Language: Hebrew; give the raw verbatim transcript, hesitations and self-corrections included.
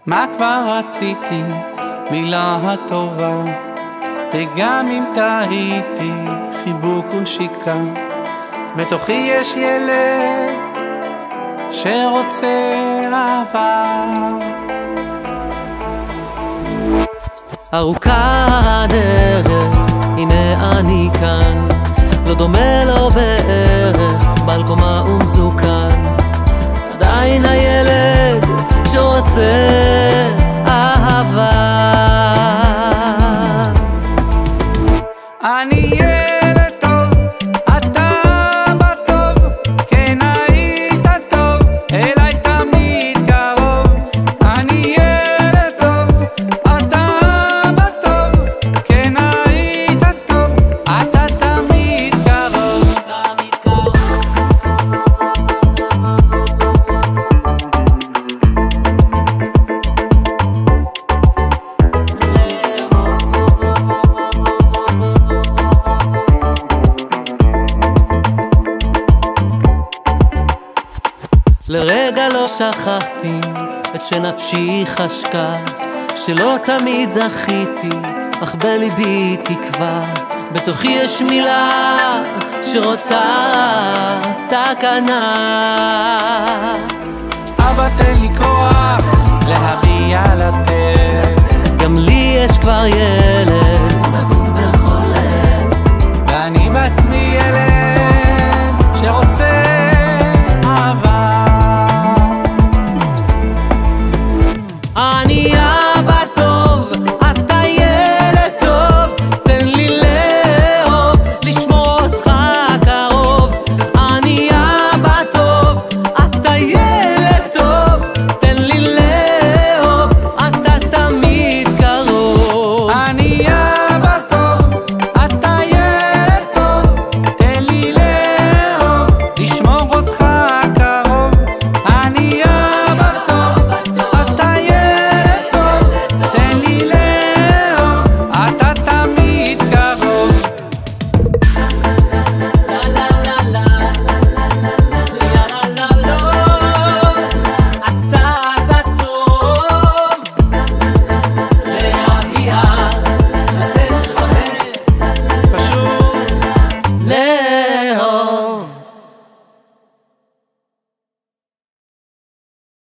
מה כבר רציתי? מילה הטובה, וגם אם טעיתי, חיבוק ונשיקה. בתוכי יש ילד שרוצה אהבה. ארוכה הדרך, הנה אני כאן, לא דומה לו בערך, בעל קומה ומזוקן. עדיין הילד שרוצה אהבה. אני ילד טוב, אתה אבא טוב, כן היית טוב, אליי תמיד קרוב. אני ילד טוב, אתה אבא טוב, כן היית טוב, אתה תמיד קרוב. תמיד קרוב. לרגע לא שכחתי את שנפשי חשקה, שלא תמיד זכיתי, אך בליבי תקווה. בתוכי יש מילה שרוצה תקנה. אבא תן לי כוח להביע לתת, גם לי יש כבר ילד